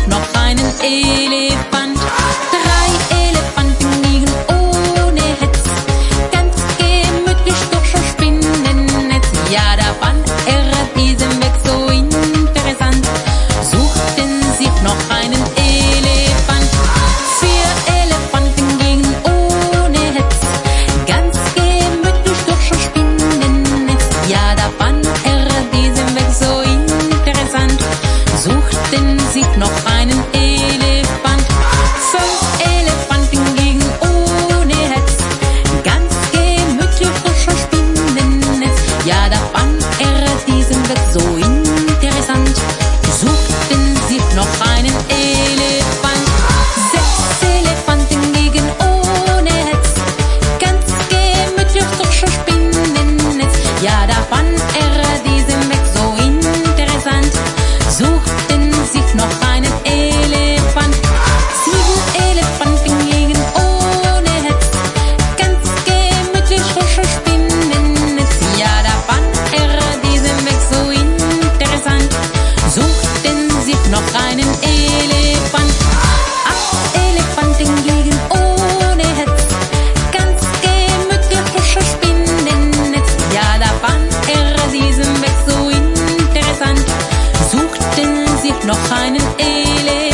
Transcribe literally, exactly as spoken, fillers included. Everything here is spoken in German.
sich noch einen Elefant. Drei Elefanten liegen ohne Hetz, ganz gemütlich durch das Spinnennetz. Ja, da fand er diesen Weg so interessant, suchten sich noch einen Elefant. Vier Elefanten gingen ohne Hetz, ganz gemütlich durch das Spinnennetz. Ja, da fand er diesen Weg so interessant, suchten sich noch einen Elefant. Fünf Elefanten gingen ohne Hetz, ganz gemütlich durch das Spinnennetz. Ja, da fand er diesen Weg so interessant, suchten sich noch einen Elefant. Sechs Elefanten gingen ohne Hetz, ganz gemütlich durch das Spinnennetz. Ja, da fand er diesen Weg so interessant, suchten sich noch einen Elefant. Sieben Elefanten gingen ohne Hetz, ganz gemütlich durch das Spinnennetz. Ja, da fand er diesen Weg so interessant, suchten sich noch einen Elefant. Acht Elefanten gingen ohne Hetz, ganz gemütlich durch das Spinnennetz. Ja, da fand er diesen Weg so interessant, suchten sich noch einen Elefant.